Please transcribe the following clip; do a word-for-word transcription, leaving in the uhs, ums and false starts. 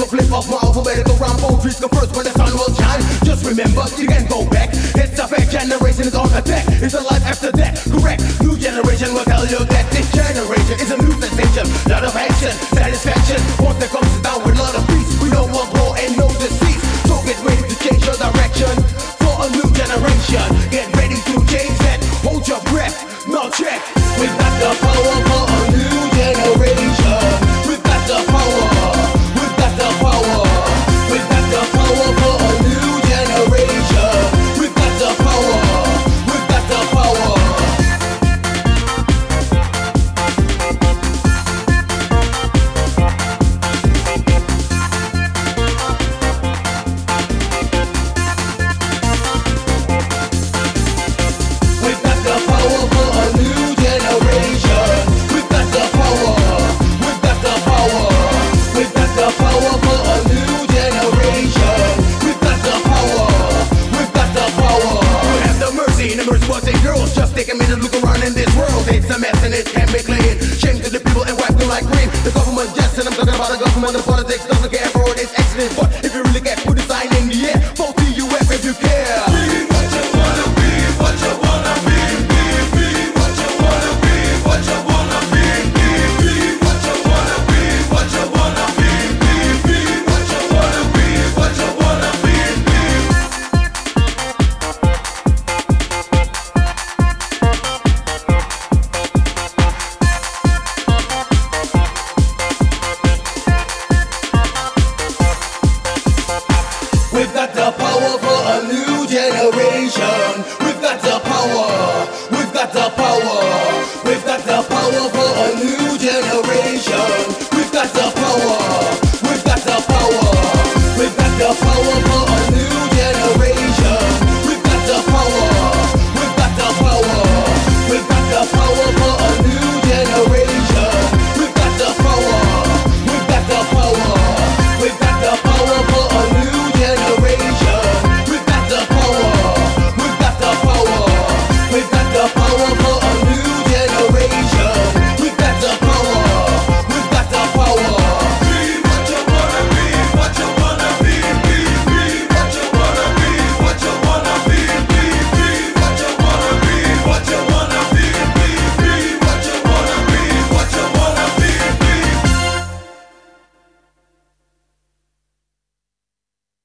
flip of my alphabetical rhyme. Poetry's come first when the sun will shine. Just remember, you can go back. It's a fact, generation is on attack. It's a life after death, correct. New generation will tell you that this generation is a new sensation. Lot of action, satisfaction. Once that comes down with a lot of peace, we don't want war and no disease. So get ready to change your direction for a new generation. Get ready to change that. Hold your breath, now check. We've got the power for a new generation. We've got the power. We've got the power. We've got the power for a new generation. We've got the power. We've got the power. We've got the power for a new generation. We've got the power. We've got the power. We've got the power for a new generation. We've got the power. We've got the power. We have the mercy, numbers, boys and girls. Just take a minute, look around in this world. It's a mess and it can be clean. Shame to the people and wipe them like green. The government just, and I'm talking about the government. The politics doesn't care for its accidents. But if you really get put a sign in,